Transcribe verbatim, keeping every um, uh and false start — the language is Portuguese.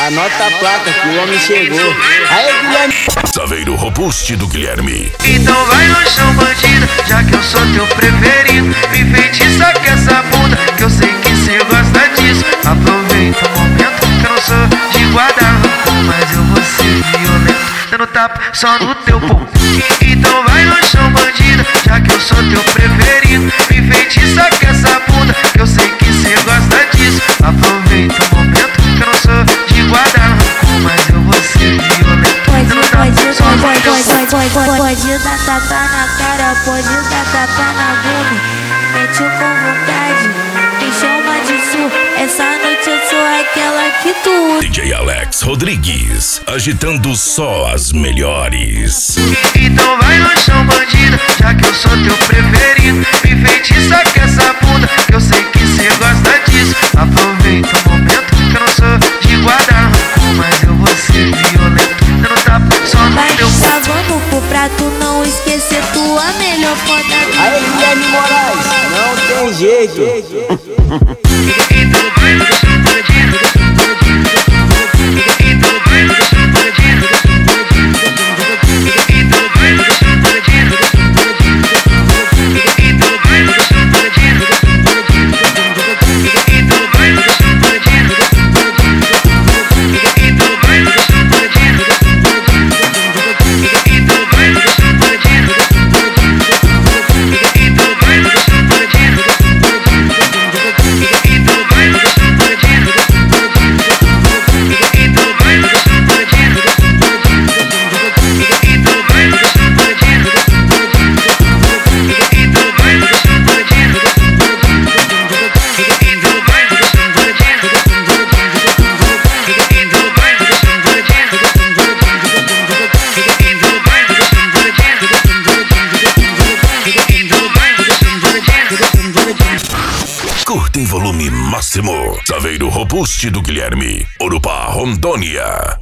Anota a placa que o homem chegou. Aê, Guilherme. Saveiro robuste do Guilherme. Então vai no chão, bandida, já que eu sou teu preferido. Me enfeitiça com essa bunda, que eu sei que cê gosta disso. Aproveita o momento que eu não sou de guardar rancor, mas eu vou ser violento, dando tapa só no teu pão. Então vai no chão, bandida, já que eu sou teu preferido. Me enfeitiça com essa bunda, que eu sei que cê gosta disso. Aproveita o momento que eu não sou de guardar rancor, mas eu vou ser violento, dando tapa só no teu pão. Pode, pode, pode dar tapa na cara, pode dar tapa na bunda. Mete com vontade, me chama de sul. Essa noite eu sou aquela que tu. D J Alex Rodrigues, agitando só as melhores. Então vai no chão, bandida, já que eu sou teu preferido. Me enfeitiça com essa bunda, que eu sei que cê gosta disso. Aproveita o momento que eu não sou de guardar rancor, mas eu vou ser violento, dando tapa só no Vai teu pão. chavando pro prato, não esquecer tua melhor foda. Aê, Guilherme Moraes, não tem jeito. Então vai no chão, bandida. Então vai no chão, bandida. Então vai no chão, bandida. Então vai no chão, bandida. Então vai no chão, bandida. Então vai no chão, bandida. Então vai no chão, bandida. Então vai no chão, bandida. Então vai no chão, bandida. Então vai no chão, bandida. Então vai no chão, bandida. Então vai no chão, bandida. Então vai no chão, bandida. Então vai no chão, bandida. Então vai no chão, bandida. Então vai no chão, bandida. Curta em volume máximo. Saveiro robuste do Guilherme. Urupá, Rondônia.